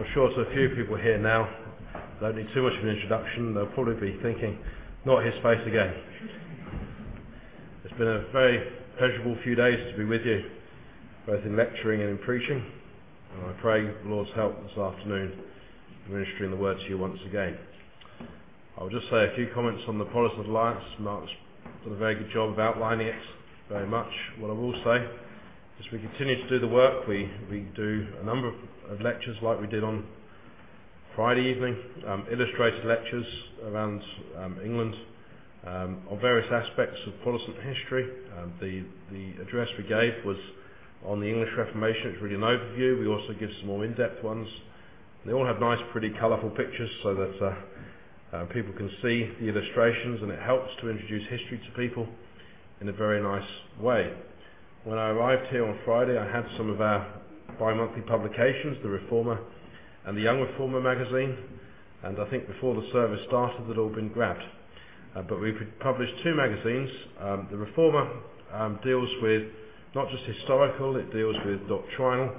sure to a few people here now, don't need too much of an introduction, they'll probably be thinking, not his face again. It's been a very pleasurable few days to be with you, both in lecturing and in preaching. And I pray the Lord's help this afternoon in ministering the word to you once again. I'll just say a few comments on the Protestant Alliance. Mark's done a very good job of outlining it very much. What I will say is we continue to do the work. We do a number of lectures like we did on Friday evening, illustrated lectures around England on various aspects of Protestant history. The address we gave was on the English Reformation. It's really an overview. We also give some more in-depth ones. They all have nice, pretty colourful pictures so that people can see the illustrations, and it helps to introduce history to people in a very nice way. When I arrived here on Friday, I had some of our bi-monthly publications, The Reformer and the Young Reformer magazine, and I think before the service started they'd all been grabbed. But we published two magazines. The Reformer deals with not just historical, it deals with doctrinal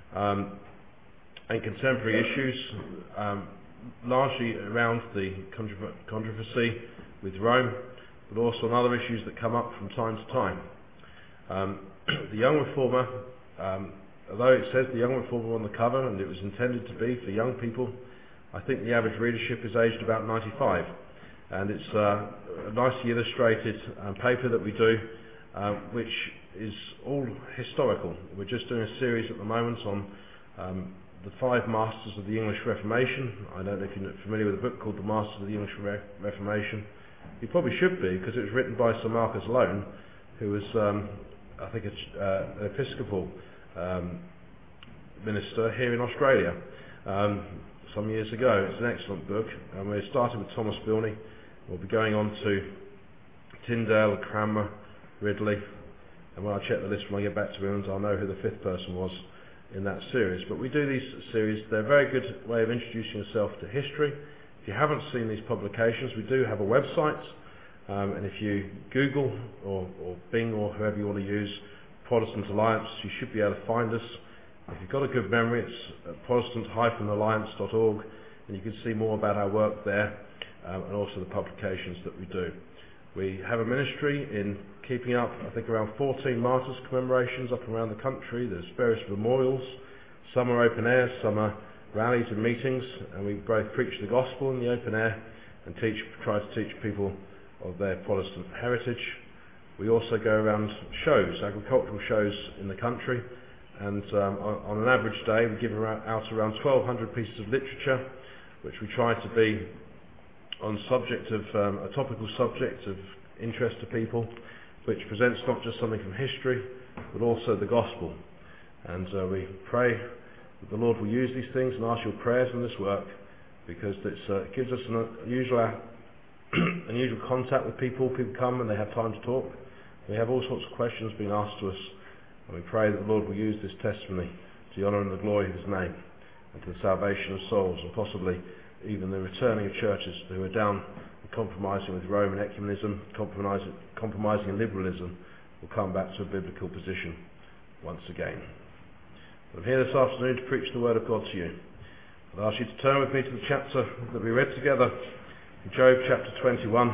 and contemporary issues, largely around the controversy with Rome, but also on other issues that come up from time to time. The Young Reformer, although it says the Young Reformer on the cover, and it was intended to be for young people, I think the average readership is aged about 95. And it's a nicely illustrated paper that we do, which is all historical. We're just doing a series at the moment on the five masters of the English Reformation. I don't know if you're familiar with a book called The Masters of the English Reformation. You probably should be, because it was written by Sir Marcus Lone, who was, I think, an Episcopal minister here in Australia some years ago. It's an excellent book, and we started with Thomas Bilney. We'll be going on to Tyndale, Cranmer, Ridley, and when I check the list when I get back to England, I'll know who the fifth person was in that series. But we do these series. They're a very good way of introducing yourself to history. If you haven't seen these publications, we do have a website, and if you Google or Bing or whoever you want to use Protestant Alliance, you should be able to find us. If you've got a good memory, it's at protestant-alliance.org, and you can see more about our work there, and also the publications that we do. We have a ministry in keeping up, I think, around 14 martyrs commemorations up around the country. There's various memorials. Some are open air, some are rallies and meetings, and we both preach the gospel in the open air and try to teach people of their Protestant heritage. We also go around shows, agricultural shows in the country, and on an average day we give out around 1,200 pieces of literature, which we try to be on a topical subject of interest to people, which presents not just something from history, but also the gospel. And we pray that the Lord will use these things, and ask your prayers in this work, because it gives us an unusual contact with people. People come and they have time to talk. We have all sorts of questions being asked to us, and we pray that the Lord will use this testimony to the honour and the glory of his name, and to the salvation of souls, and possibly even the returning of churches who are down and compromising with Roman ecumenism, compromising in liberalism, will come back to a biblical position once again. I'm here this afternoon to preach the word of God to you. I'd ask you to turn with me to the chapter that we read together, Job chapter 21.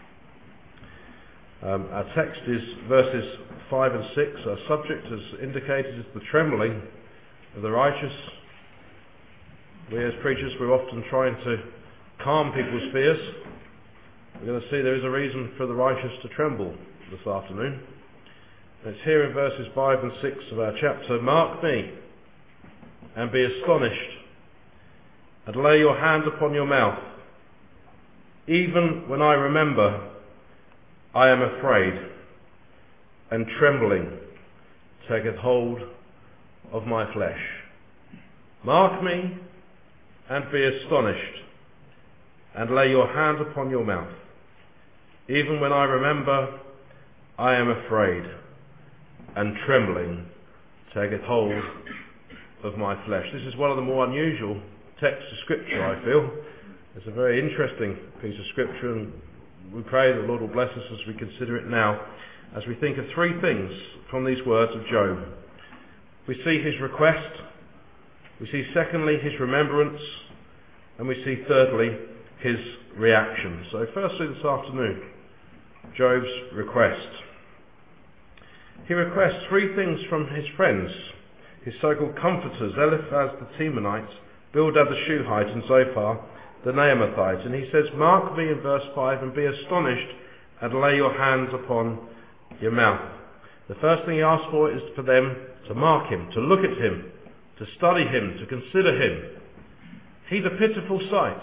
Our text is verses 5 and 6. Our subject, as indicated, is the trembling of the righteous. We as preachers, we're often trying to calm people's fears. We're going to see there is a reason for the righteous to tremble this afternoon. And it's here in verses 5 and 6 of our chapter. Mark me and be astonished, and lay your hand upon your mouth. Even when I remember, I am afraid, and trembling taketh hold of my flesh. Mark me and be astonished, and lay your hand upon your mouth. Even when I remember, I am afraid, and trembling taketh hold of my flesh. This is one of the more unusual texts of Scripture, I feel. It's a very interesting piece of Scripture, and we pray the Lord will bless us as we consider it now, as we think of three things from these words of Job. We see his request We see secondly his remembrance, and we see thirdly his reaction. So firstly this afternoon, Job's request. He requests three things from his friends, his so-called comforters, Eliphaz the Temanite, Bildad the Shuhite, and Zophar the Naamathite. And he says, mark me in verse 5 and be astonished and lay your hands upon your mouth. The first thing he asks for is for them to mark him, to look at him, to study him, to consider him. He's a pitiful sight.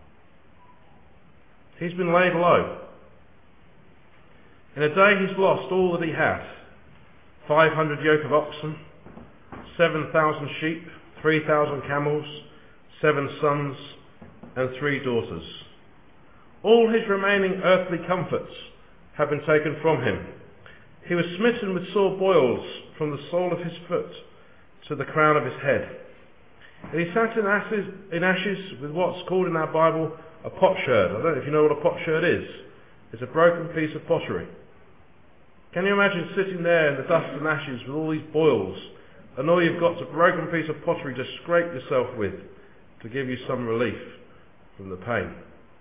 He's been laid low. In a day he's lost all that he had. 500 yoke of oxen, 7,000 sheep, 3,000 camels, 7 sons and 3 daughters. All his remaining earthly comforts have been taken from him. He was smitten with sore boils from the sole of his foot to the crown of his head. And he sat in ashes with what's called in our Bible a potsherd. I don't know if you know what a potsherd is. It's a broken piece of pottery. Can you imagine sitting there in the dust and ashes with all these boils, and all you've got is a broken piece of pottery to scrape yourself with to give you some relief from the pain?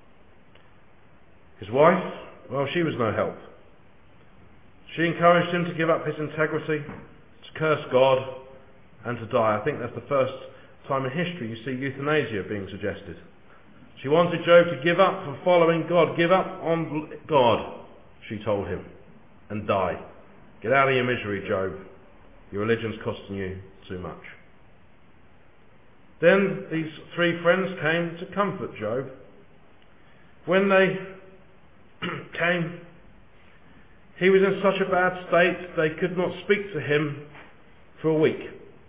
His wife, well, she was no help. She encouraged him to give up his integrity, to curse God, and to die. I think that's the first time in history you see euthanasia being suggested. She wanted Job to give up from following God. Give up on God, she told him, and die. Get out of your misery, Job. Your religion's costing you too much. Then these 3 friends came to comfort Job. When they came, he was in such a bad state they could not speak to him for a week.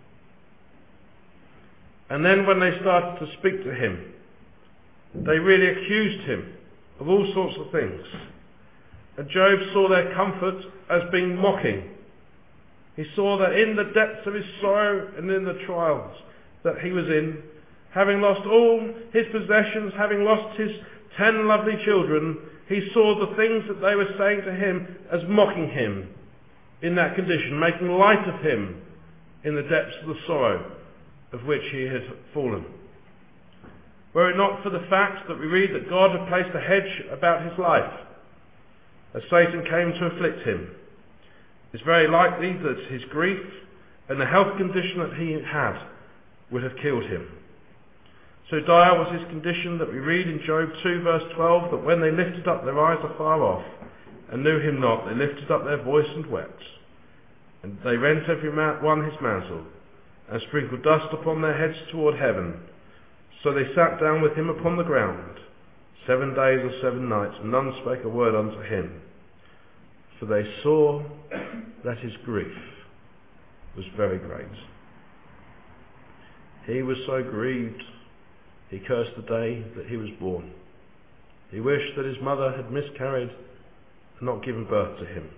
And then when they started to speak to him, they really accused him of all sorts of things. And Job saw their comfort as being mocking. He saw that in the depths of his sorrow and in the trials that he was in, having lost all his possessions, having lost his 10 lovely children, he saw the things that they were saying to him as mocking him in that condition, making light of him in the depths of the sorrow of which he had fallen. Were it not for the fact that we read that God had placed a hedge about his life as Satan came to afflict him, it's very likely that his grief and the health condition that he had would have killed him. So dire was his condition that we read in Job 2 verse 12 that when they lifted up their eyes afar off and knew him not, they lifted up their voice and wept. And they rent every one his mantle and sprinkled dust upon their heads toward heaven. So they sat down with him upon the ground 7 days and 7 nights, and none spake a word unto him. For they saw that his grief was very great. He was so grieved, he cursed the day that he was born. He wished that his mother had miscarried and not given birth to him.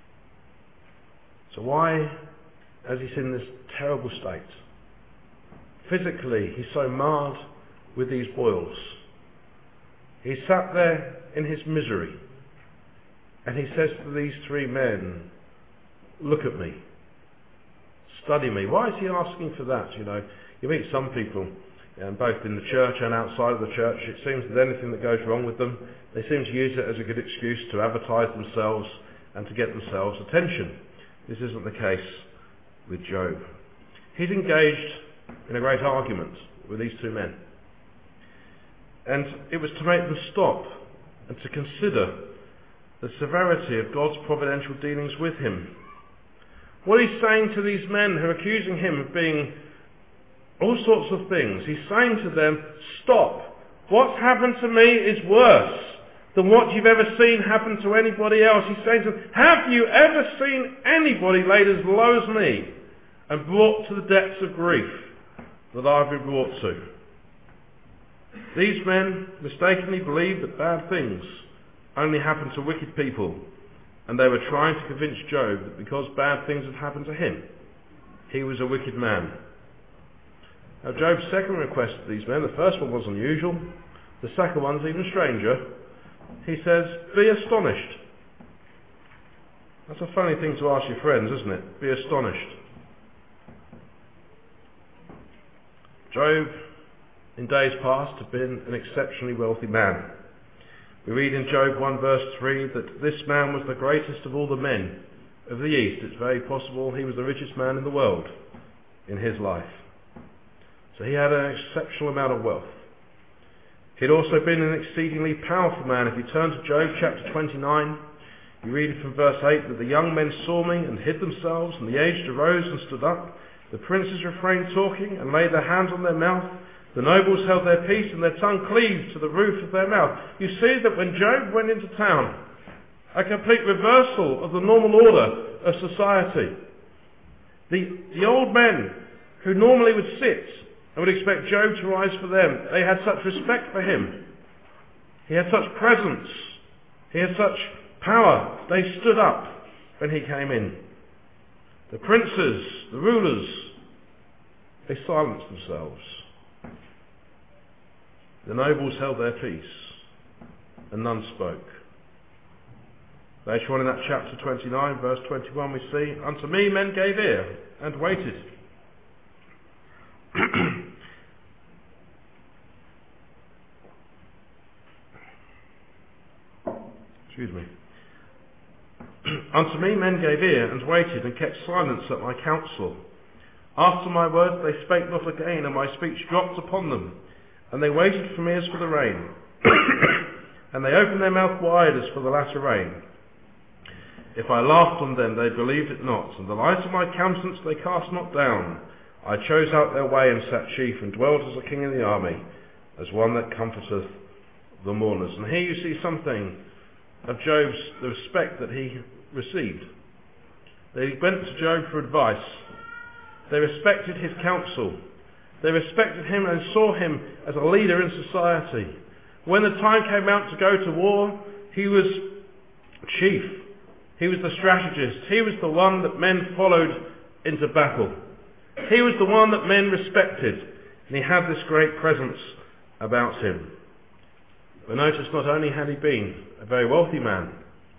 So why, as he's in this terrible state, physically he's so marred with these boils, he sat there in his misery, and he says to these 3 men, look at me, study me. Why is he asking for that? You meet some people, both in the church and outside of the church, it seems that anything that goes wrong with them, they seem to use it as a good excuse to advertise themselves and to get themselves attention. This isn't the case with Job. He's engaged in a great argument with these 2 men. And it was to make them stop and to consider the severity of God's providential dealings with him. What he's saying to these men who are accusing him of being all sorts of things, he's saying to them, stop. What's happened to me is worse than what you've ever seen happen to anybody else. He's saying to them, have you ever seen anybody laid as low as me and brought to the depths of grief that I've been brought to? These men mistakenly believed that bad things only happen to wicked people, and they were trying to convince Job that because bad things had happened to him, he was a wicked man. Now Job's second request to these men, the first one was unusual, the second one's even stranger. He says, be astonished. That's a funny thing to ask your friends, isn't it? Be astonished. Job, in days past, had been an exceptionally wealthy man. We read in Job 1 verse 3 that this man was the greatest of all the men of the East. It's very possible he was the richest man in the world in his life. So he had an exceptional amount of wealth. He'd also been an exceedingly powerful man. If you turn to Job chapter 29, you read from verse 8 that the young men saw me and hid themselves, and the aged arose and stood up. The princes refrained talking and laid their hands on their mouth. The nobles held their peace, and their tongue cleaved to the roof of their mouth. You see that when Job went into town, a complete reversal of the normal order of society. The old men who normally would sit and would expect Job to rise for them, they had such respect for him. He had such presence. He had such power. They stood up when he came in. The princes, the rulers, they silenced themselves. The nobles held their peace, and none spoke. Later on in that chapter 29, verse 21, we see, unto me men gave ear and waited. Excuse me. Unto me men gave ear and waited and kept silence at my counsel. After my words they spake not again, and my speech dropped upon them. And they waited for me as for the rain. And they opened their mouth wide as for the latter rain. If I laughed on them, they believed it not. And the light of my countenance they cast not down. I chose out their way and sat chief, and dwelt as a king in the army, as one that comforteth the mourners. And here you see something of the respect that he received. They went to Job for advice. They respected his counsel. They respected him and saw him as a leader in society. When the time came out to go to war, he was chief. He was the strategist. He was the one that men followed into battle. He was the one that men respected. And he had this great presence about him. But notice, not only had he been a very wealthy man,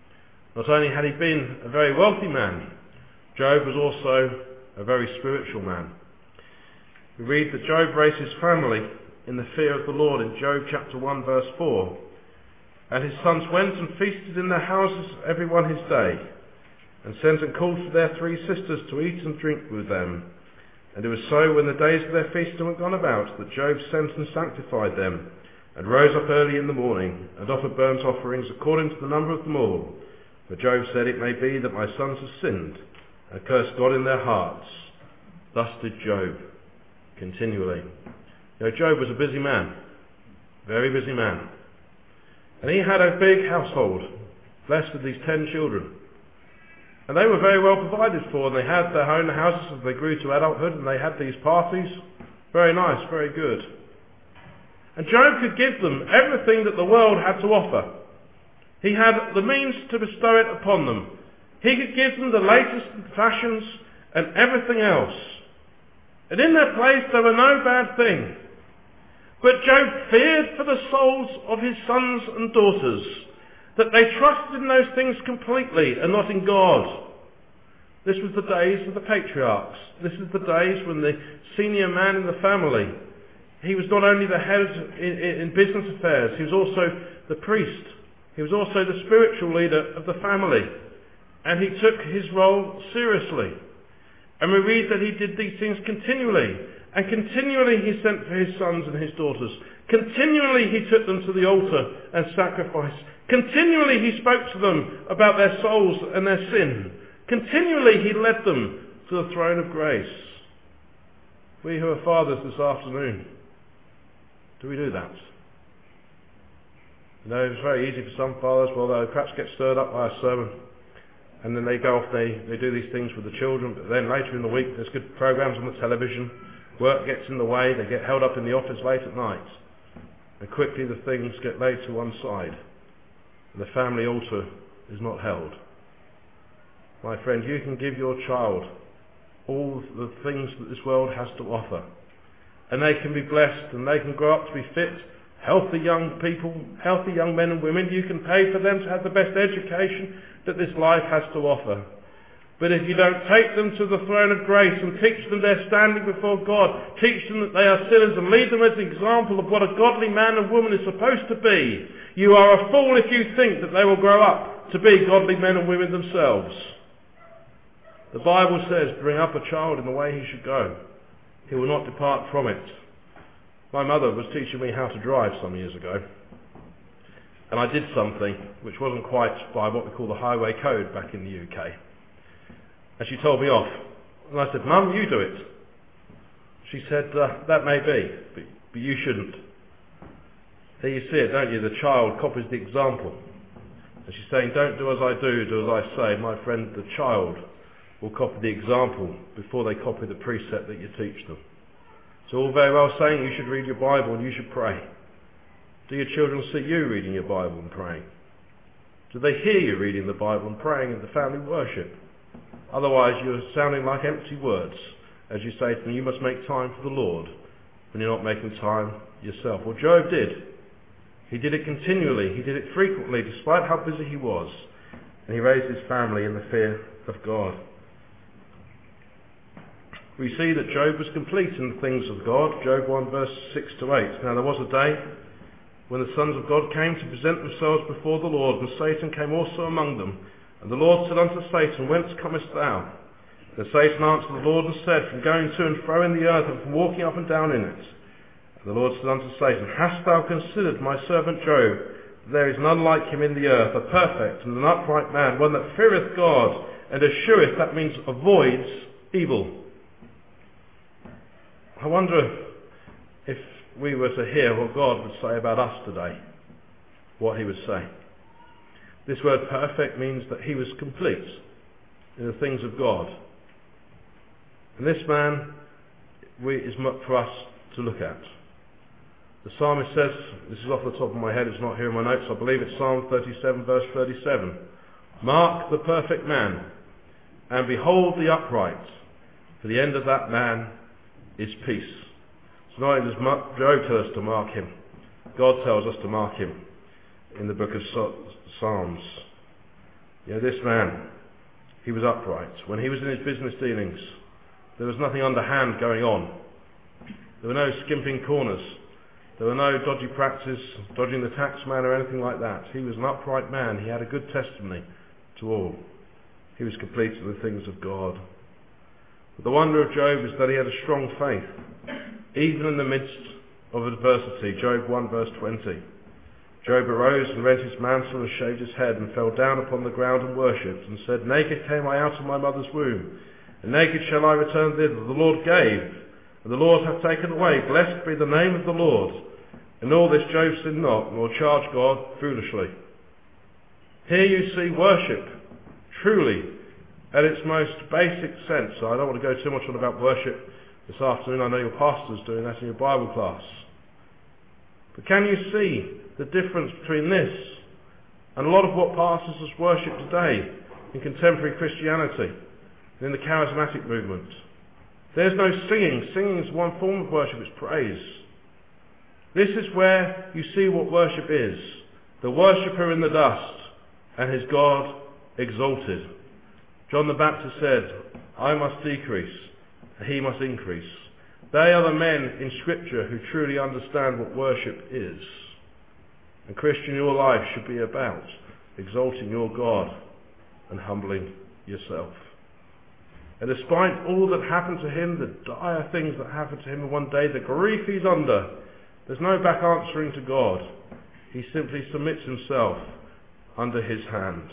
Job was also a very spiritual man. We read that Job raised his family in the fear of the Lord in Job chapter 1 verse 4. And his sons went and feasted in their houses every one his day, and sent and called for their 3 sisters to eat and drink with them. And it was so when the days of their feasting were gone about, that Job sent and sanctified them, and rose up early in the morning, and offered burnt offerings according to the number of them all. For Job said, it may be that my sons have sinned, and cursed God in their hearts. Thus did Job continually. Job was a busy man, very busy man. And he had a big household, blessed with these 10 children. And they were very well provided for, and they had their own houses as they grew to adulthood, and they had these parties. Very nice, very good. And Job could give them everything that the world had to offer. He had the means to bestow it upon them. He could give them the latest fashions and everything else. And in their place there were no bad thing. But Job feared for the souls of his sons and daughters, that they trusted in those things completely and not in God. This was the days of the patriarchs. This is the days when the senior man in the family, he was not only the head in business affairs, he was also the priest. He was also the spiritual leader of the family. And he took his role seriously. And we read that he did these things continually. And continually he sent for his sons and his daughters. Continually he took them to the altar and sacrificed. Continually he spoke to them about their souls and their sin. Continually he led them to the throne of grace. We who are fathers this afternoon, do we do that? It's very easy for some fathers, well, they perhaps get stirred up by a sermon, and then they go off, they do these things with the children, but then later in the week there's good programs on the television, work gets in the way, they get held up in the office late at night, and quickly the things get laid to one side, and the family altar is not held. My friend, you can give your child all the things that this world has to offer, and they can be blessed, and they can grow up to be fit, healthy young people, healthy young men and women. You can pay for them to have the best education that this life has to offer. But if you don't take them to the throne of grace and teach them their standing before God, teach them that they are sinners and lead them as an example of what a godly man and woman is supposed to be, you are a fool if you think that they will grow up to be godly men and women themselves. The Bible says, bring up a child in the way he should go. He will not depart from it. My mother was teaching me how to drive some years ago. And I did something which wasn't quite by what we call the highway code back in the UK. And she told me off. And I said, Mum, you do it. She said, that may be, but you shouldn't. There you see it, don't you? The child copies the example. And she's saying, don't do as I do as I say. My friend, the child will copy the example before they copy the precept that you teach them. It's all very well saying you should read your Bible and you should pray. Do your children see you reading your Bible and praying? Do they hear you reading the Bible and praying in the family worship? Otherwise you're sounding like empty words as you say to them, you must make time for the Lord when you're not making time yourself. Well, Job did. He did it continually. He did it frequently despite how busy he was. And he raised his family in the fear of God. We see that Job was complete in the things of God. Job 1 verse 6 to 8. Now there was a day when the sons of God came to present themselves before the Lord, and Satan came also among them. And the Lord said unto Satan, Whence comest thou? Then Satan answered the Lord and said, From going to and fro in the earth, and from walking up and down in it. And the Lord said unto Satan, Hast thou considered my servant Job? There is none like him in the earth, a perfect and an upright man, one that feareth God, and escheweth, that means avoids, evil. I wonder if we were to hear what God would say about us today, what he would say. This word perfect means that he was complete in the things of God. And this man is for us to look at. The psalmist says, this is off the top of my head, it's not here in my notes, I believe it's Psalm 37 verse 37. Mark the perfect man, and behold the upright, for the end of that man is peace. So not only does Job tell us to mark him, God tells us to mark him in the book of Psalms. This man, he was upright. When he was in his business dealings, there was nothing underhand going on. There were no skimping corners. There were no dodgy practice, dodging the tax man or anything like that. He was an upright man. He had a good testimony to all. He was complete in the things of God. But the wonder of Job is that he had a strong faith, even in the midst of adversity. Job 1 verse 20. Job arose and rent his mantle and shaved his head and fell down upon the ground and worshipped and said, Naked came I out of my mother's womb, and naked shall I return thither. The Lord gave, and the Lord hath taken away. Blessed be the name of the Lord. In all this Job sinned not, nor charged God foolishly. Here you see worship, truly, at its most basic sense. So I don't want to go too much on about worship this afternoon. I know your pastor's doing that in your Bible class. But can you see the difference between this and a lot of what passes as worship today in contemporary Christianity and in the charismatic movement? There's no singing. Singing is one form of worship, it's praise. This is where you see what worship is. The worshipper in the dust and his God exalted. John the Baptist said, I must decrease, he must increase. They are the men in Scripture who truly understand what worship is. And Christian, your life should be about exalting your God and humbling yourself. And despite all that happened to him, the dire things that happened to him in one day, the grief he's under, there's no back answering to God. He simply submits himself under his hand.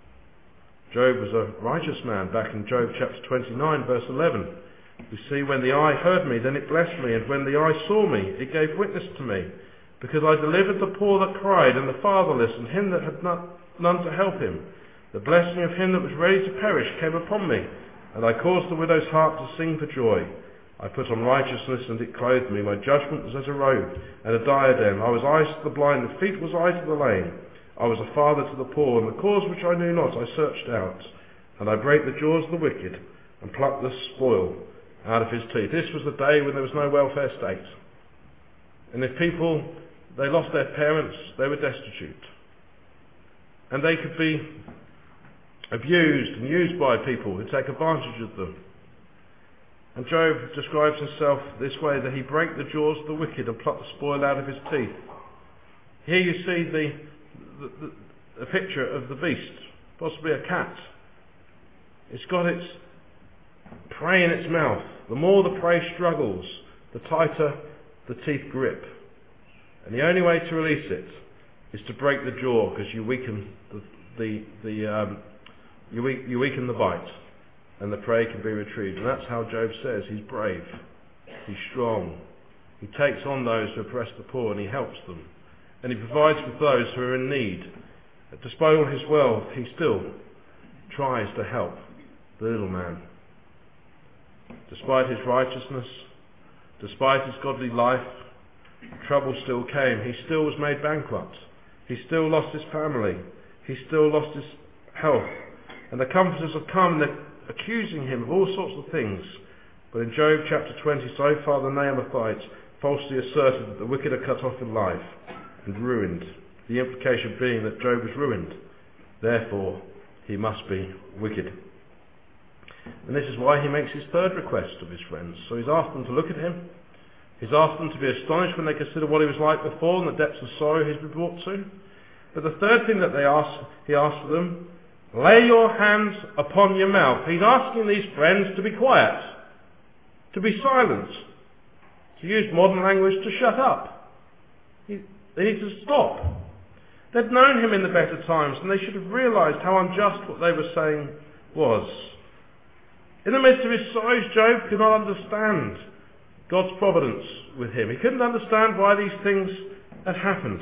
Job was a righteous man. Back in Job chapter 29 verse 11, we see, when the eye heard me, then it blessed me, and when the eye saw me, it gave witness to me, because I delivered the poor that cried, and the fatherless, and him that had none to help him. The blessing of him that was ready to perish came upon me, and I caused the widow's heart to sing for joy. I put on righteousness, and it clothed me. My judgment was as a robe and a diadem. I was eyes to the blind, and feet was eyes to the lame. I was a father to the poor, and the cause which I knew not I searched out. And I brake the jaws of the wicked, and plucked the spoil out of his teeth. This was the day when there was no welfare state. And if people, they lost their parents, they were destitute. And they could be abused and used by people who take advantage of them. And Job describes himself this way, that he break the jaws of the wicked and pluck the spoil out of his teeth. Here you see the picture of the beast, possibly a cat. It's got its prey in its mouth. The more the prey struggles, the tighter the teeth grip. And the only way to release it is to break the jaw, because you weaken you weaken the bite, and the prey can be retrieved. And that's how Job says he's brave, he's strong. He takes on those who oppress the poor, and he helps them, and he provides with those who are in need. Despite all his wealth, he still tries to help the little man. Despite his righteousness, despite his godly life, trouble still came. He still was made bankrupt. He still lost his family. He still lost his health. And the comforters have come, they're accusing him of all sorts of things. But in Job chapter 20, so far the Naamathite falsely asserted that the wicked are cut off in life and ruined. The implication being that Job is ruined. Therefore, he must be wicked. And this is why he makes his third request of his friends. So he's asked them to look at him. He's asked them to be astonished when they consider what he was like before and the depths of sorrow he's been brought to. But the third thing that he asked for them, lay your hands upon your mouth. He's asking these friends to be quiet, to be silent, to use modern language, to shut up. They need to stop. They'd known him in the better times, and they should have realised how unjust what they were saying was. In the midst of his sorrows, Job could not understand God's providence with him. He couldn't understand why these things had happened.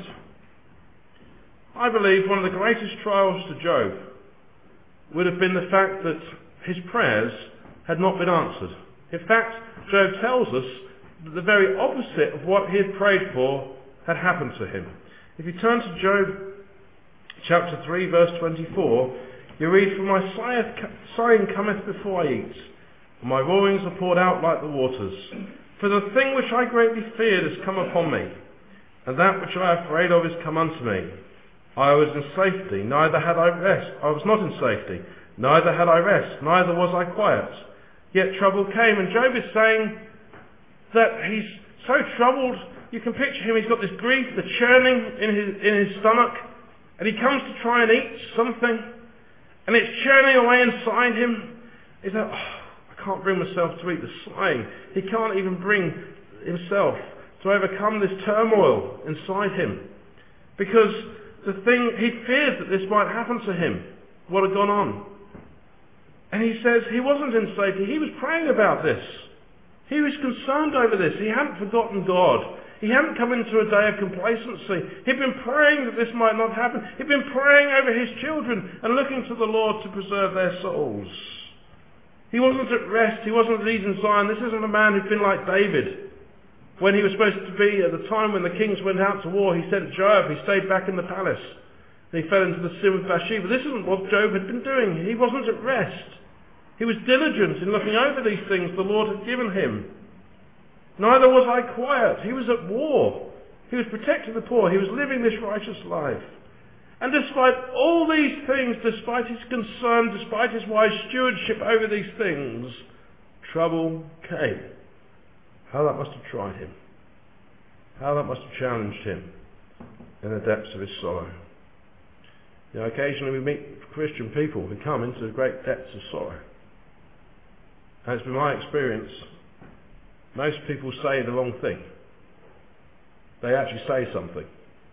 I believe one of the greatest trials to Job would have been the fact that his prayers had not been answered. In fact, Job tells us that the very opposite of what he had prayed for had happened to him. If you turn to Job chapter 3 verse 24, you read, for my sighing cometh before I eat, and my roarings are poured out like the waters. For the thing which I greatly feared has come upon me, and that which I am afraid of is come unto me. I was in safety, neither had I rest. I was not in safety, neither had I rest, neither was I quiet. Yet trouble came, and Job is saying that he's so troubled. You can picture him, he's got this grief, the churning in his stomach, and he comes to try and eat something, and it's churning away inside him. He's like, I can't bring myself to eat. The sighing. He can't even bring himself to overcome this turmoil inside him, because the thing, he feared that this might happen to him, what had gone on. And he says he wasn't in safety. He was praying about this. He was concerned over this. He hadn't forgotten God. He hadn't come into a day of complacency. He'd been praying that this might not happen. He'd been praying over his children and looking to the Lord to preserve their souls. He wasn't at rest. He wasn't at ease in Zion. This isn't a man who'd been like David. When he was supposed to be, at the time when the kings went out to war, he sent Joab. He stayed back in the palace. And he fell into the sin with Bathsheba. This isn't what Job had been doing. He wasn't at rest. He was diligent in looking over these things the Lord had given him. Neither was I quiet. He was at war. He was protecting the poor. He was living this righteous life. And despite all these things, despite his concern, despite his wise stewardship over these things, trouble came. How that must have tried him. How that must have challenged him in the depths of his sorrow. You know, occasionally we meet Christian people who come into the great depths of sorrow. And it's been my experience, most people say the wrong thing. They actually say something.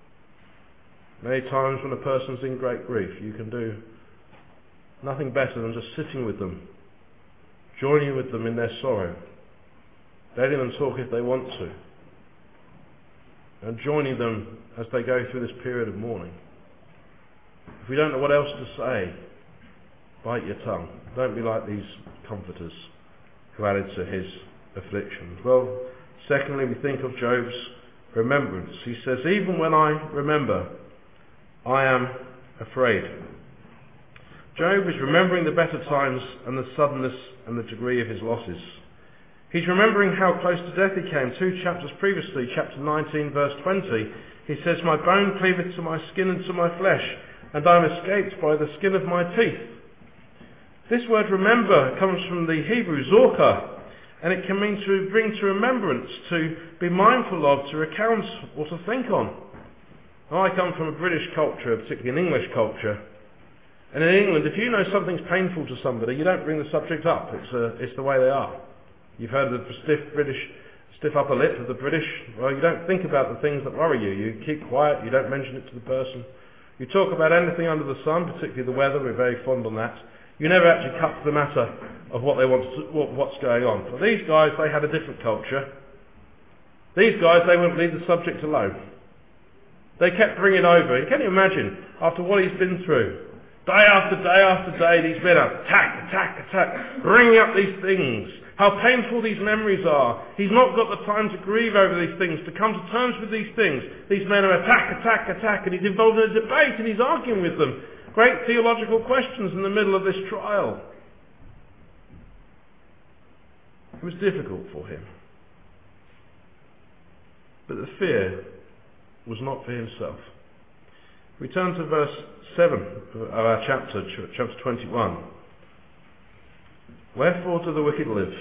Many times when a person's in great grief, you can do nothing better than just sitting with them, joining with them in their sorrow, letting them talk if they want to, and joining them as they go through this period of mourning. If we don't know what else to say, bite your tongue. Don't be like these comforters who added to his afflictions. Well, secondly, we think of Job's remembrance. He says, even when I remember, I am afraid. Job is remembering the better times and the suddenness and the degree of his losses. He's remembering how close to death he came. 2 chapters previously, chapter 19, verse 20, he says, my bone cleaveth to my skin and to my flesh, and I am escaped by the skin of my teeth. This word remember comes from the Hebrew zorka, and it can mean to bring to remembrance, to be mindful of, to recount, or to think on. Now, I come from a British culture, particularly an English culture, and in England, if you know something's painful to somebody, you don't bring the subject up. It's the way they are. You've heard of the stiff upper lip of the British. Well, you don't think about the things that worry you. You keep quiet. You don't mention it to the person. You talk about anything under the sun, particularly the weather. We're very fond on that. You never actually cut to the matter of what they want what's going on. For these guys, they had a different culture. These guys, they wouldn't leave the subject alone. They kept bringing over. And can you imagine, after what he's been through, day after day after day, these men are attack, bringing up these things. How painful these memories are. He's not got the time to grieve over these things, to come to terms with these things. These men are attack, and he's involved in a debate, and he's arguing with them. Great theological questions in the middle of this trial. It was difficult for him. But the fear was not for himself. We turn to verse 7 of our chapter 21. Wherefore do the wicked live?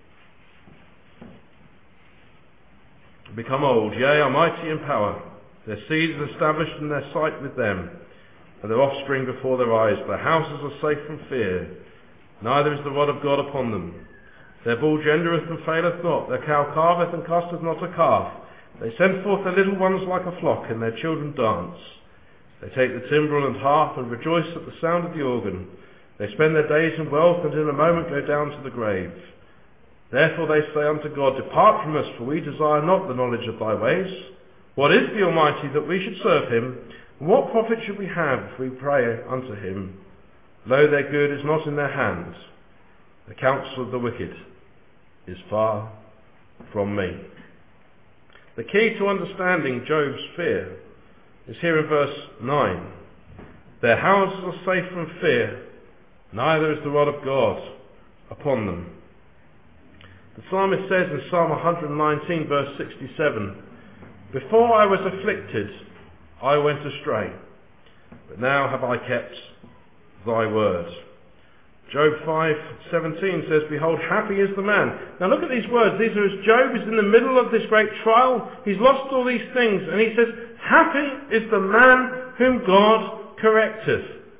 Become old, yea, are mighty in power. Their seed is established in their sight with them, and their offspring before their eyes. Their houses are safe from fear, neither is the rod of God upon them. Their bull gendereth and faileth not, their cow calveth and casteth not a calf. They send forth their little ones like a flock, and their children dance. They take the timbrel and harp, and rejoice at the sound of the organ. They spend their days in wealth, and in a moment go down to the grave. Therefore they say unto God, Depart from us, for we desire not the knowledge of thy ways. What is the Almighty that we should serve him? And what profit should we have if we pray unto him? Lo, their good is not in their hands. The counsel of the wicked is far from me. The key to understanding Job's fear is here in verse 9. Their houses are safe from fear, neither is the rod of God upon them. The psalmist says in Psalm 119 verse 67, Before I was afflicted, I went astray, but now have I kept thy word. Job 5:17 says, Behold, happy is the man. Now look at these words. These are as Job is in the middle of this great trial. He's lost all these things, and he says, Happy is the man whom God correcteth.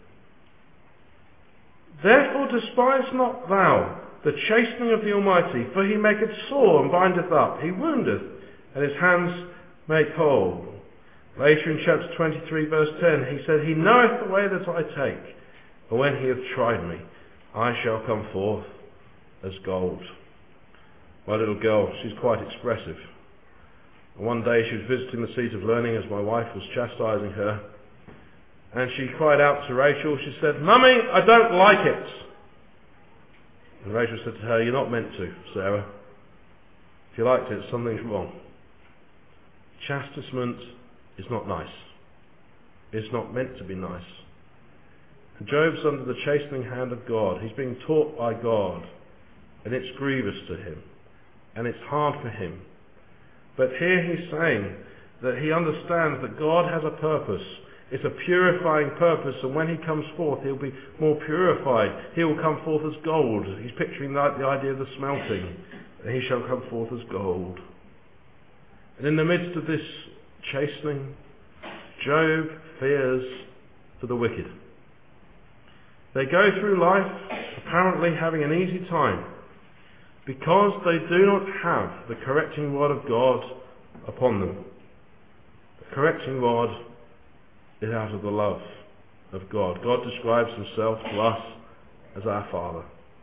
Therefore despise not thou the chastening of the Almighty, for he maketh sore and bindeth up. He woundeth, and his hands make whole. Later in chapter 23 verse 10, he said, He knoweth the way that I take, and when he hath tried me, I shall come forth as gold. My little girl, she's quite expressive. One day she was visiting the seat of learning as my wife was chastising her, and she cried out to Rachel. She said, Mummy, I don't like it. And Rachel said to her, You're not meant to, Sarah. If you liked it, something's wrong. Chastisement is not nice. It's not meant to be nice. And Job's under the chastening hand of God. He's being taught by God, and it's grievous to him, and it's hard for him. But here he's saying that he understands that God has a purpose. It's a purifying purpose, and when he comes forth, he'll be more purified. He will come forth as gold. He's picturing the idea of the smelting, and he shall come forth as gold. And in the midst of this chastening, Job fears for the wicked. They go through life apparently having an easy time because they do not have the correcting rod of God upon them. The correcting rod is out of the love of God. God describes himself to us as our Father.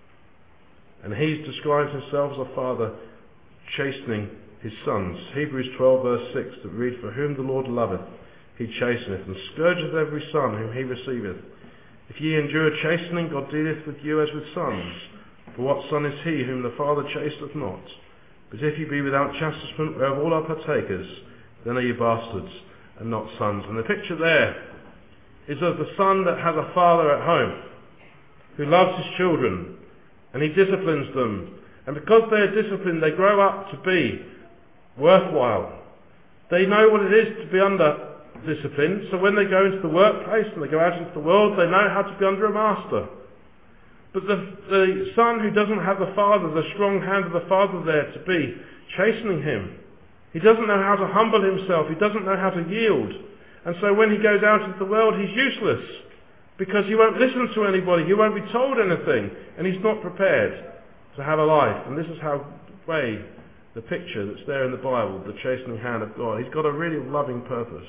And he describes himself as a father chastening his sons. Hebrews 12 verse 6 that read, For whom the Lord loveth, he chasteneth, and scourgeth every son whom he receiveth. If ye endure chastening, God dealeth with you as with sons. For what son is he whom the Father chasteneth not? But if ye be without chastisement, whereof all are partakers, then are ye bastards, and not sons. And the picture there is of the son that has a father at home, who loves his children, and he disciplines them. And because they are disciplined, they grow up to be worthwhile. They know what it is to be under discipline, so when they go into the workplace and they go out into the world, they know how to be under a master. But the son who doesn't have the father, the strong hand of the father there to be chastening him, he doesn't know how to humble himself, he doesn't know how to yield. And so when he goes out into the world, he's useless, because he won't listen to anybody, he won't be told anything, and he's not prepared to have a life. And this is how the picture that's there in the Bible, the chastening hand of God. He's got a really loving purpose.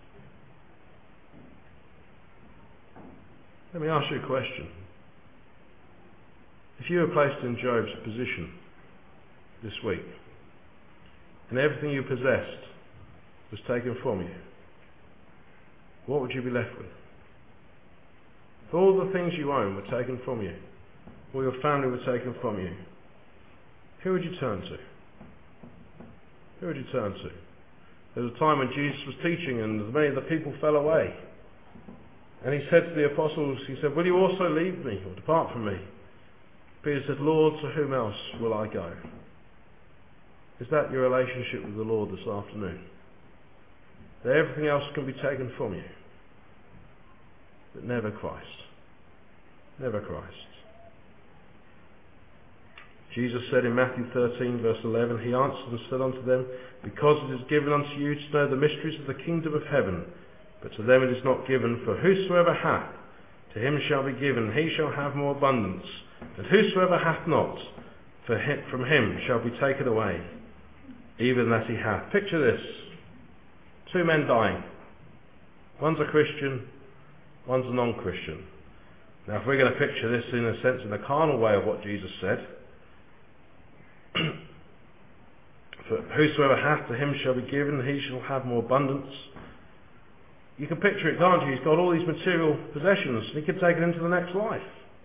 Let me ask you a question. If you were placed in Job's position this week, and everything you possessed was taken from you, what would you be left with? If all the things you own were taken from you, or your family were taken from you, who would you turn to? Who would you turn to? There was a time when Jesus was teaching and many of the people fell away. And he said to the apostles, he said, will you also leave me or depart from me? Peter said, Lord, to whom else will I go? Is that your relationship with the Lord this afternoon? That everything else can be taken from you, but never Christ. Never Christ. Jesus said in Matthew 13 verse 11, he answered and said unto them, because it is given unto you to know the mysteries of the kingdom of heaven, but to them it is not given. For whosoever hath, to him shall be given, he shall have more abundance. And whosoever hath not, from him shall be taken away, even that he hath. Picture this. Two men dying. One's a Christian, one's a non-Christian. Now if we're going to picture this in a sense, in a carnal way of what Jesus said, for whosoever hath, to him shall be given, he shall have more abundance. You can picture it, can't you? He's got all these material possessions, and he could take it into the next life.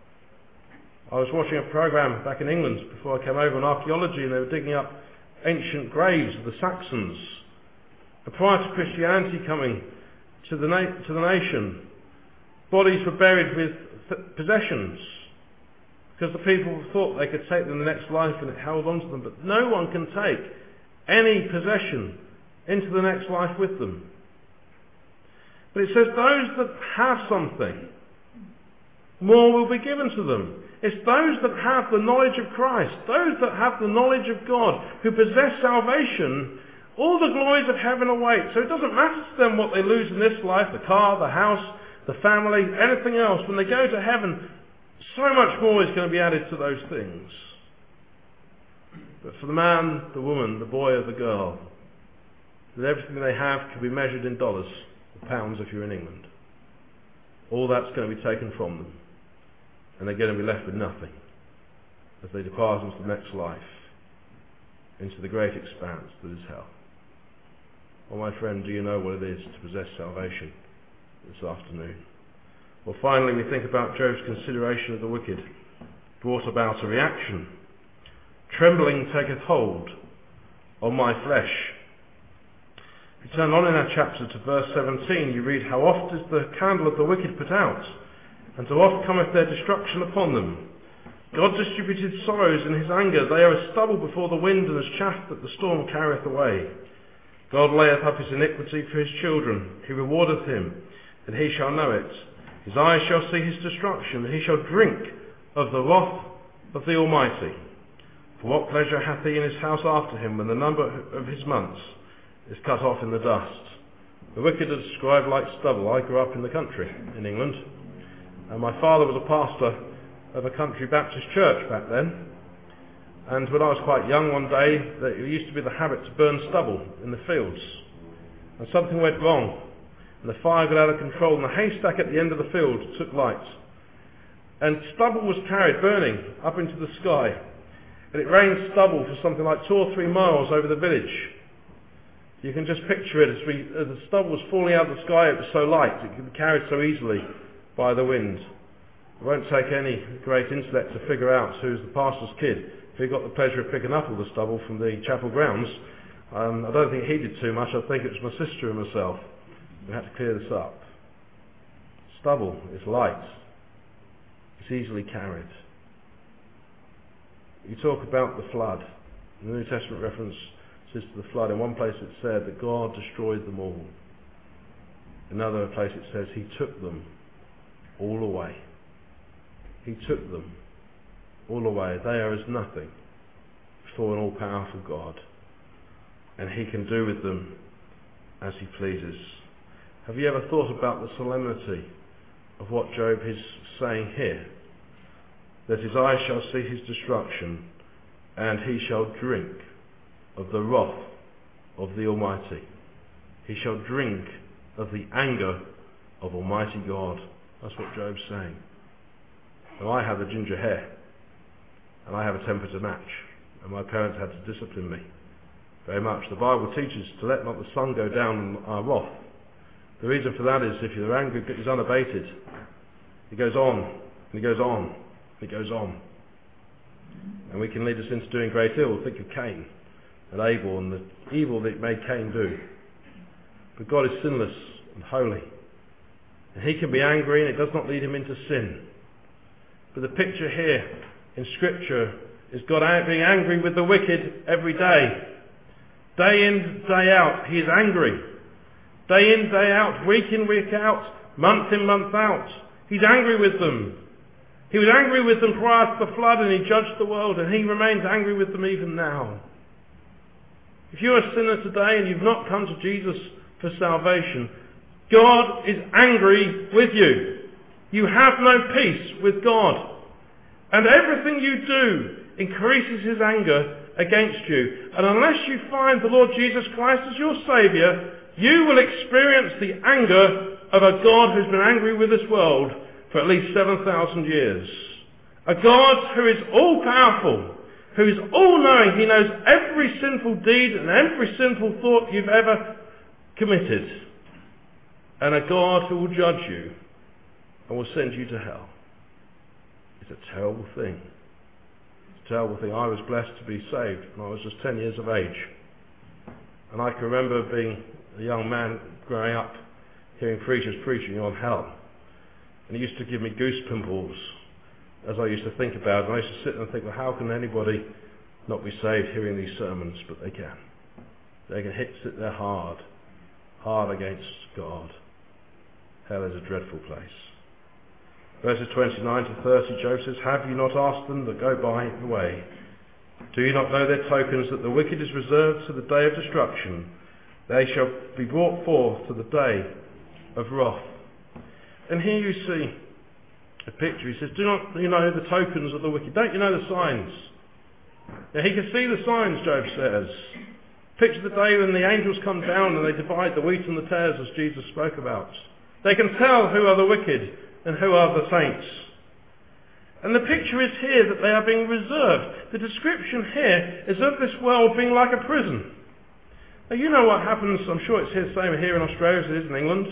I was watching a program back in England before I came over on archaeology, and they were digging up ancient graves of the Saxons. And prior to Christianity coming to the nation, bodies were buried with possessions, because the people thought they could take them in the next life and it held on to them. But no one can take any possession into the next life with them. But it says those that have something, more will be given to them. It's those that have the knowledge of Christ, those that have the knowledge of God, who possess salvation, all the glories of heaven await. So it doesn't matter to them what they lose in this life, the car, the house, the family, anything else. When they go to heaven, so much more is going to be added to those things. But for the man, the woman, the boy or the girl, that everything they have can be measured in dollars, or pounds if you're in England. All that's going to be taken from them. And they're going to be left with nothing as they depart into the next life, into the great expanse that is hell. Well, my friend, do you know what it is to possess salvation this afternoon? Well, finally, we think about Job's consideration of the wicked brought about a reaction. Trembling taketh hold on my flesh. If you turn on in our chapter to verse 17, you read, how oft is the candle of the wicked put out, and so oft cometh their destruction upon them. God distributed sorrows in his anger. They are as stubble before the wind, and as chaff that the storm carrieth away. God layeth up his iniquity for his children. He rewardeth him, and he shall know it. His eyes shall see his destruction, and he shall drink of the wrath of the Almighty. For what pleasure hath he in his house after him, when the number of his months is cut off in the dust? The wicked are described like stubble. I grew up in the country in England, and my father was a pastor of a country Baptist church back then. And when I was quite young one day, it used to be the habit to burn stubble in the fields. And something went wrong, and the fire got out of control, and the haystack at the end of the field took light. And stubble was carried, burning, up into the sky. And it rained stubble for something like 2 or 3 miles over the village. You can just picture it as the stubble was falling out of the sky. It was so light, it could be carried so easily by the wind. It won't take any great intellect to figure out who's the pastor's kid who got the pleasure of picking up all the stubble from the chapel grounds. I don't think he did too much. I think it was my sister and myself who had to clear this up. Stubble is light. It's easily carried. You talk about the flood. The New Testament reference says to the flood. In one place it said that God destroyed them all. In another place it says he took them all away. He took them all away. They are as nothing before an all-powerful God, and he can do with them as he pleases. Have you ever thought about the solemnity of what Job is saying here? That his eyes shall see his destruction, and he shall drink of the wrath of the Almighty. He shall drink of the anger of Almighty God. That's what Job's saying. Now, I have the ginger hair, and I have a temper to match, and my parents had to discipline me very much. The Bible teaches to let not the sun go down on our wrath. The reason for that is if your anger is unabated, it goes on, and it goes on, and it goes on. And we can lead us into doing great ill. Think of Cain and Abel and the evil that made Cain do. But God is sinless and holy, and he can be angry, and it does not lead him into sin. But the picture here in Scripture is God being angry with the wicked every day. Day in, day out, he is angry. Day in, day out, week in, week out, month in, month out. He's angry with them. He was angry with them prior to the flood, and he judged the world, and he remains angry with them even now. If you're a sinner today and you've not come to Jesus for salvation, God is angry with you. You have no peace with God. And everything you do increases his anger against you. And unless you find the Lord Jesus Christ as your Saviour, you will experience the anger of a God who's been angry with this world for at least 7,000 years. A God who is all-powerful, who is all-knowing. He knows every sinful deed and every sinful thought you've ever committed. And a God who will judge you and will send you to hell. It's a terrible thing. It's a terrible thing. I was blessed to be saved when I was just 10 years of age. And I can remember being a young man growing up, hearing preachers preaching on hell. And it used to give me goose pimples as I used to think about it. And I used to sit there and think, well, how can anybody not be saved hearing these sermons? But they can. They can sit there hard against God. Hell is a dreadful place. Verses 29 to 30, Job says, have you not asked them that go by the way? Do you not know their tokens, that the wicked is reserved to the day of destruction? They shall be brought forth to the day of wrath. And here you see a picture. He says, do not you know the tokens of the wicked? Don't you know the signs? Now, he can see the signs, Job says. Picture the day when the angels come down and they divide the wheat and the tares, as Jesus spoke about. They can tell who are the wicked and who are the saints. And the picture is here that they are being reserved. The description here is of this world being like a prison. Now, you know what happens, I'm sure it's the same here in Australia as it is in England.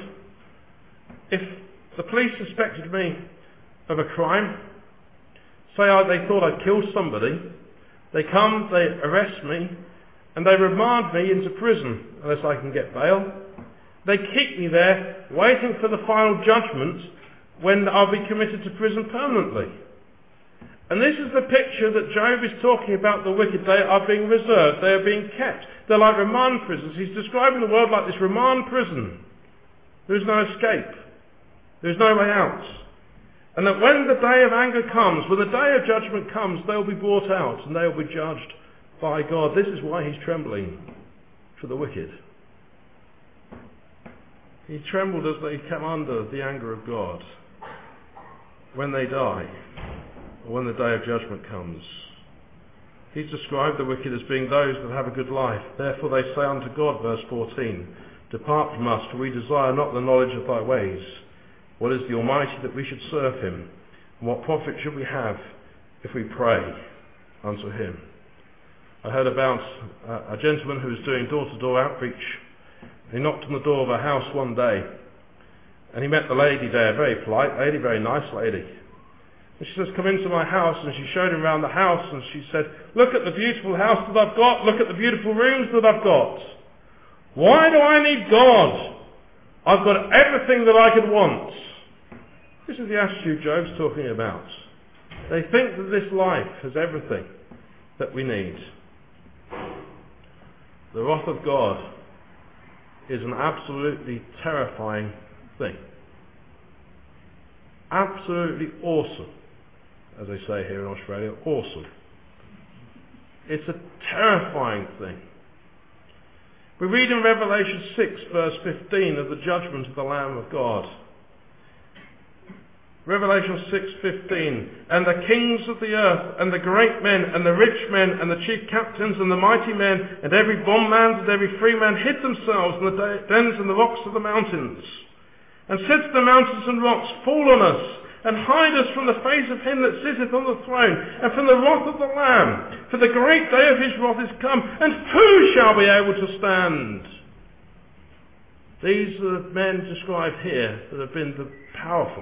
If the police suspected me of a crime, say they thought I'd killed somebody, they come, they arrest me, and they remand me into prison unless I can get bail. They keep me there waiting for the final judgment when I'll be committed to prison permanently. And this is the picture that Job is talking about. The wicked, they are being reserved, they are being kept. They're like remand prisons. He's describing the world like this remand prison. There is no escape. There is no way out. And that when the day of anger comes, when the day of judgment comes, they'll be brought out and they'll be judged by God. This is why he's trembling for the wicked. He trembled as they come under the anger of God when they die, or when the day of judgment comes. He's described the wicked as being those that have a good life. Therefore they say unto God, verse 14, depart from us, for we desire not the knowledge of thy ways. What is the Almighty that we should serve him? And what profit should we have if we pray unto him? I heard about a gentleman who was doing door-to-door outreach. He knocked on the door of a house one day, and he met the lady there, very polite lady, very nice lady. And she says, come into my house, and she showed him around the house, and she said, look at the beautiful house that I've got, look at the beautiful rooms that I've got. Why do I need God? I've got everything that I could want. This is the attitude Job's talking about. They think that this life has everything that we need. The wrath of God is an absolutely terrifying thing. Absolutely awesome as they say here in Australia, awesome. It's a terrifying thing. We read in Revelation 6 verse 15 of the judgment of the Lamb of God. Revelation 6:15, and the kings of the earth, and the great men, and the rich men, and the chief captains, and the mighty men, and every bondman and every free man hid themselves in the dens and the rocks of the mountains, and said to the mountains and rocks, fall on us, and hide us from the face of him that sitteth on the throne, and from the wrath of the Lamb, for the great day of his wrath is come, and who shall be able to stand? These are the men described here that have been the powerful.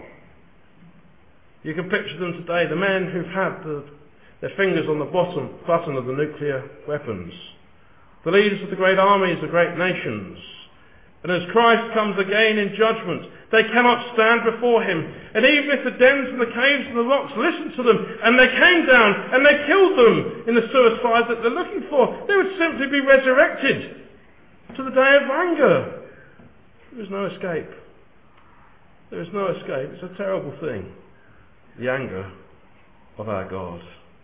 You can picture them today, the men who've had their fingers on the button of the nuclear weapons, the leaders of the great armies of great nations. And as Christ comes again in judgment, they cannot stand before him. And even if the dens and the caves and the rocks listened to them, and they came down and they killed them in the suicide that they're looking for, they would simply be resurrected to the day of anger. There is no escape. There is no escape. It's a terrible thing. The anger of our God.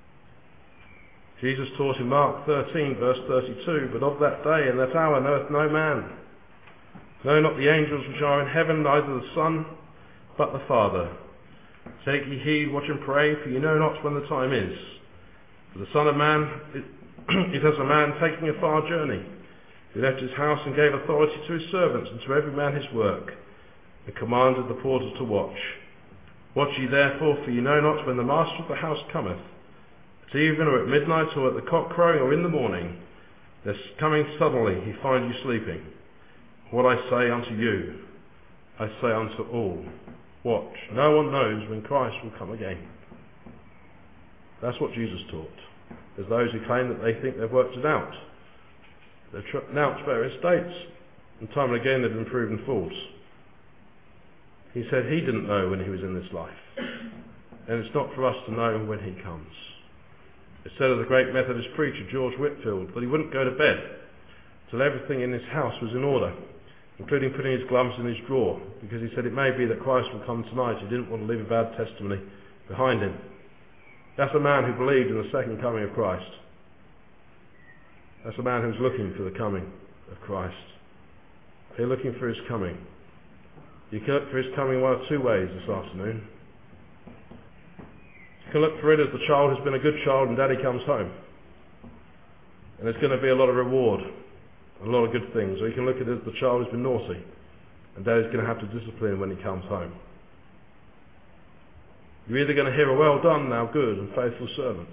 Jesus taught in Mark 13 verse 32, but of that day and that hour knoweth no man, no, not the angels which are in heaven, neither the Son, but the Father. Take ye heed, watch and pray, for ye know not when the time is. For the Son of Man is as a man taking a far journey, who left his house and gave authority to his servants, and to every man his work, and commanded the porters to watch. Watch ye therefore, for ye know not when the master of the house cometh, at even or at midnight, or at the cock crowing, or in the morning, lest coming suddenly he find you sleeping. What I say unto you, I say unto all, watch. No one knows when Christ will come again. That's what Jesus taught. There's those who claim that they think they've worked it out. They've announced various dates, and time and again they've been proven false. He said he didn't know when he was in this life, and it's not for us to know when he comes. It said of the great Methodist preacher George Whitfield that he wouldn't go to bed till everything in his house was in order, including putting his gloves in his drawer, because he said it may be that Christ will come tonight. He didn't want to leave a bad testimony behind him. That's a man who believed in the second coming of Christ. That's a man who's looking for the coming of Christ. If you're looking for his coming, you can look for his coming one of two ways this afternoon. You can look for it as the child has been a good child and daddy comes home, and there's going to be a lot of reward, a lot of good things. Or you can look at it as the child has been naughty, and daddy's going to have to discipline him when he comes home. You're either going to hear a well done, thou good and faithful servant,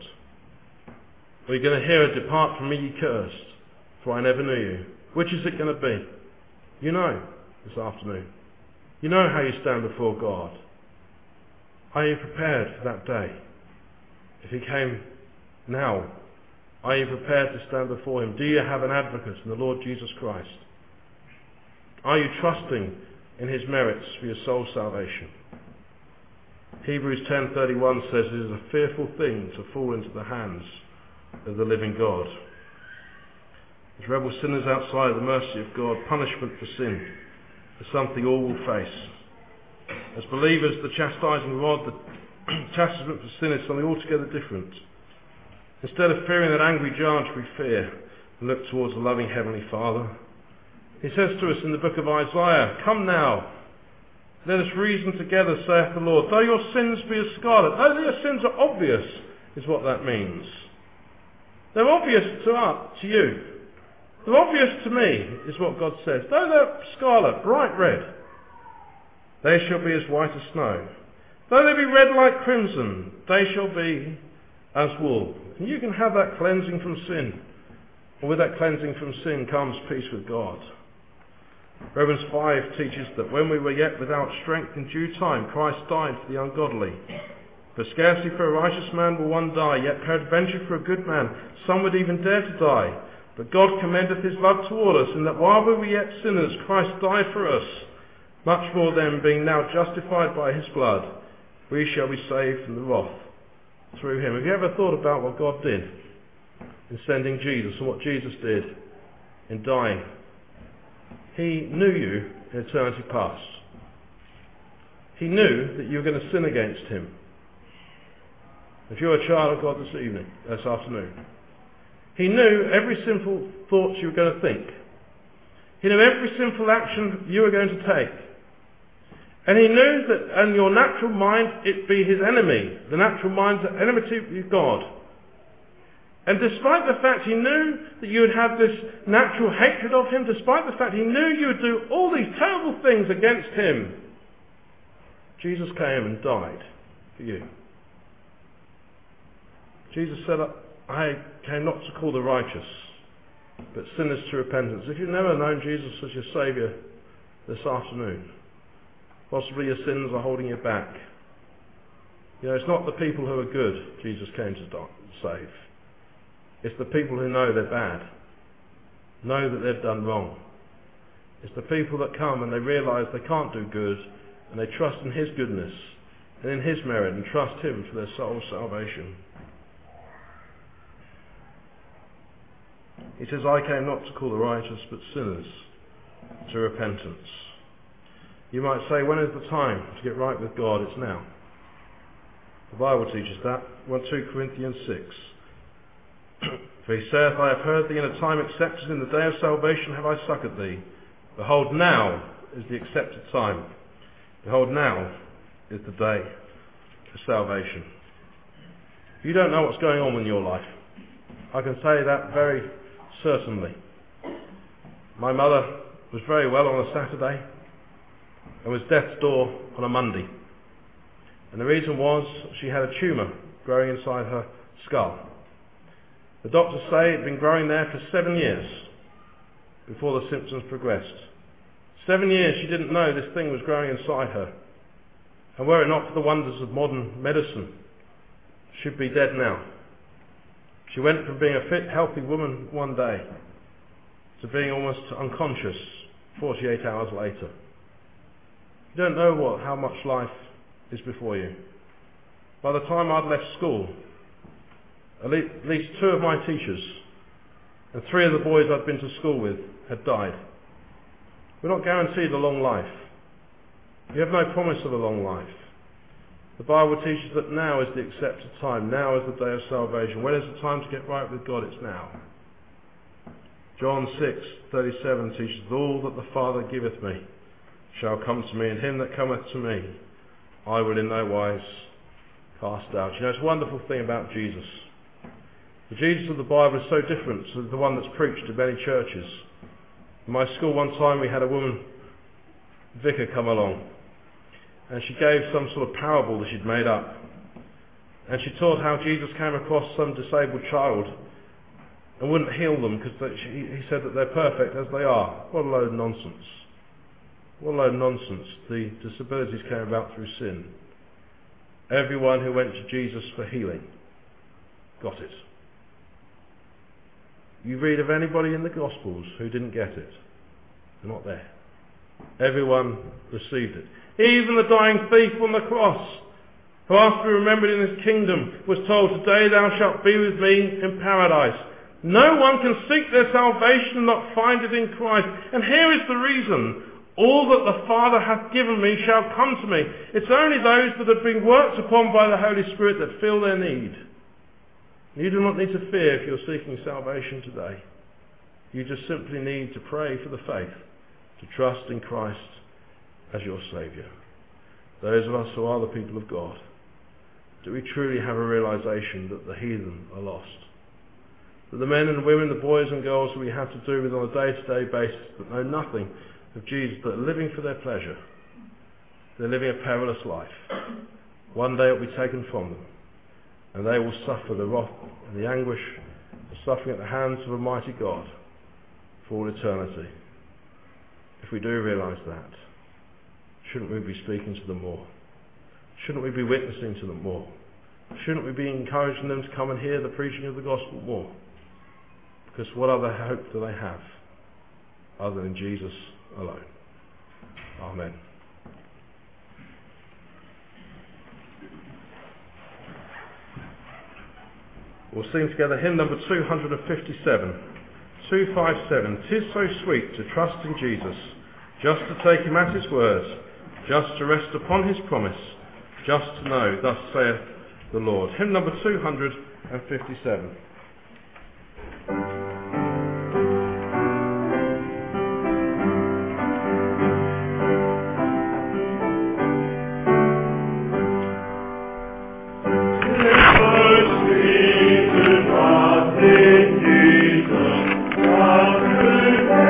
or you're going to hear a depart from me, ye cursed, for I never knew you. Which is it going to be? You know this afternoon. You know how you stand before God. Are you prepared for that day? If he came now, are you prepared to stand before him? Do you have an advocate in the Lord Jesus Christ? Are you trusting in his merits for your soul's salvation? Hebrews 10:31 says it is a fearful thing to fall into the hands of the living God. As rebel sinners outside the mercy of God, punishment for sin is something all will face. As believers, the chastising rod, the chastisement for sin is something altogether different. Instead of fearing that angry judge, we fear and look towards the loving Heavenly Father. He says to us in the book of Isaiah, come now, let us reason together, saith the Lord. Though your sins be as scarlet, though your sins are obvious, is what that means. They're obvious to you. They're obvious to me, is what God says. Though they're scarlet, bright red, they shall be as white as snow. Though they be red like crimson, they shall be as wool. And you can have that cleansing from sin. And with that cleansing from sin comes peace with God. Romans 5 teaches that when we were yet without strength, in due time Christ died for the ungodly. For scarcely for a righteous man will one die, yet peradventure for a good man some would even dare to die. But God commendeth his love toward us, in that while we were yet sinners, Christ died for us. Much more then, being now justified by his blood, we shall be saved from the wrath through him. Have you ever thought about what God did in sending Jesus, and what Jesus did in dying? He knew you in eternity past. He knew that you were going to sin against him. If you're a child of God this afternoon, he knew every sinful thought you were going to think. He knew every sinful action you were going to take. And he knew that in your natural mind, it'd be his enemy. The natural mind's enmity with God. And despite the fact he knew that you would have this natural hatred of him, despite the fact he knew you would do all these terrible things against him, Jesus came and died for you. Jesus said, I came not to call the righteous, but sinners to repentance. If you've never known Jesus as your Saviour this afternoon, possibly your sins are holding you back. It's not the people who are good Jesus came to save. It's the people who know they're bad, know that they've done wrong. It's the people that come and they realise they can't do good, and they trust in his goodness and in his merit and trust him for their soul's salvation. He says, I came not to call the righteous, but sinners to repentance. You might say, when is the time to get right with God? It's now. The Bible teaches that. 2 Corinthians 6. For he saith, I have heard thee in a time accepted, in the day of salvation have I succoured thee. Behold, now is the accepted time. Behold, now is the day of salvation. If you don't know what's going on in your life, I can say that very certainly. My mother was very well on a Saturday and was death's door on a Monday. And the reason was she had a tumour growing inside her skull. The doctors say it had been growing there for 7 years before the symptoms progressed. 7 years she didn't know this thing was growing inside her. And were it not for the wonders of modern medicine, she'd be dead now. She went from being a fit, healthy woman one day to being almost unconscious 48 hours later. You don't know how much life is before you. By the time I'd left school, at least 2 of my teachers and 3 of the boys I'd been to school with had died. We're not guaranteed a long life. We have no promise of a long life. The Bible teaches that now is the accepted time. Now is the day of salvation. When is the time to get right with God? It's now. John 6:37 teaches, all that the Father giveth me shall come to me, and him that cometh to me I will in no wise cast out. It's a wonderful thing about Jesus. The Jesus of the Bible is so different to the one that's preached in many churches. In my school one time we had a woman vicar come along, and she gave some sort of parable that she'd made up. And she taught how Jesus came across some disabled child and wouldn't heal them because he said that they're perfect as they are. What a load of nonsense. What a load of nonsense. The disabilities came about through sin. Everyone who went to Jesus for healing got it. You read of anybody in the Gospels who didn't get it. They're not there. Everyone received it. Even the dying thief on the cross, who after remembered in his kingdom was told, today thou shalt be with me in paradise. No one can seek their salvation and not find it in Christ. And here is the reason. All that the Father hath given me shall come to me. It's only those that have been worked upon by the Holy Spirit that feel their need. You do not need to fear if you're seeking salvation today. You just simply need to pray for the faith, to trust in Christ as your Saviour. Those of us who are the people of God, do we truly have a realization that the heathen are lost? That the men and women, the boys and girls we have to do with on a day-to-day basis that know nothing of Jesus, but are living for their pleasure. They're living a perilous life. One day it will be taken from them, and they will suffer the wrath and the anguish of suffering at the hands of a mighty God for all eternity. If we do realise that, shouldn't we be speaking to them more? Shouldn't we be witnessing to them more? Shouldn't we be encouraging them to come and hear the preaching of the gospel more? Because what other hope do they have other than Jesus alone? Amen. We'll sing together hymn number 257. 257. 'Tis so sweet to trust in Jesus, just to take him at his word, just to rest upon his promise, just to know, thus saith the Lord. Hymn number 257.